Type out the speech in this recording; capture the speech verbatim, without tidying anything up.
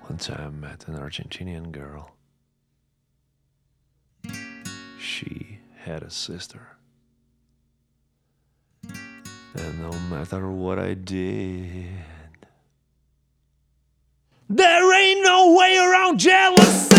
One time I met an Argentinian girl. She had a sister. And no matter what I did, there ain't no way around jealousy.